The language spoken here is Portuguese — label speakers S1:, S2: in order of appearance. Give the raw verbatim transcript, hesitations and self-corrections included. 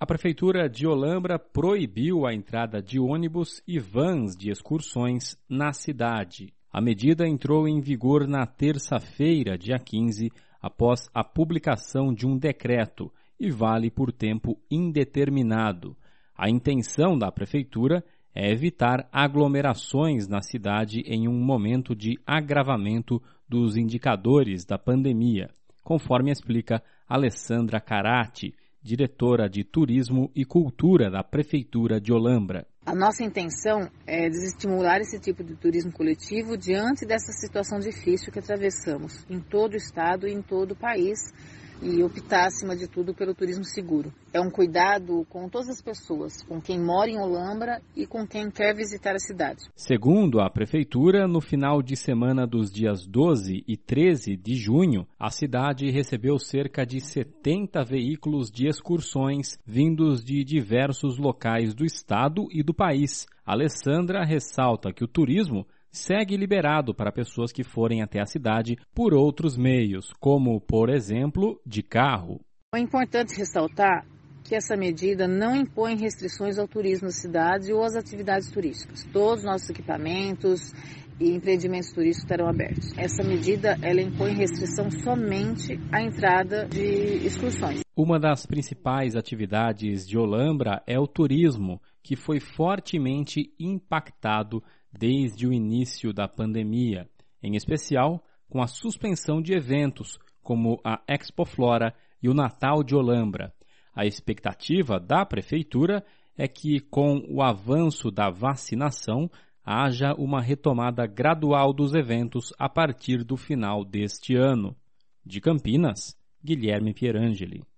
S1: A Prefeitura de Olambra proibiu a entrada de ônibus e vans de excursões na cidade. A medida entrou em vigor na terça-feira, dia quinze, após a publicação de um decreto e vale por tempo indeterminado. A intenção da Prefeitura é evitar aglomerações na cidade em um momento de agravamento dos indicadores da pandemia, conforme explica Alessandra Carati, diretora de Turismo e Cultura da Prefeitura de Olambra.
S2: A nossa intenção é desestimular esse tipo de turismo coletivo diante dessa situação difícil que atravessamos em todo o estado e em todo o país e optar, acima de tudo, pelo turismo seguro. É um cuidado com todas as pessoas, com quem mora em Olambra e com quem quer visitar a cidade.
S1: Segundo a Prefeitura, no final de semana dos dias doze e treze de junho, a cidade recebeu cerca de setenta veículos de excursões vindos de diversos locais do estado e do país. Alessandra ressalta que o turismo segue liberado para pessoas que forem até a cidade por outros meios, como, por exemplo, de carro.
S2: É importante ressaltar que essa medida não impõe restrições ao turismo da cidade ou às atividades turísticas. Todos os nossos equipamentos e empreendimentos turísticos estarão abertos. Essa medida ela impõe restrição somente à entrada de excursões.
S1: Uma das principais atividades de Olambra é o turismo, que foi fortemente impactado desde o início da pandemia, em especial com a suspensão de eventos como a Expo Flora e o Natal de Olambra. A expectativa da Prefeitura é que, com o avanço da vacinação, haja uma retomada gradual dos eventos a partir do final deste ano. De Campinas, Guilherme Pierangeli.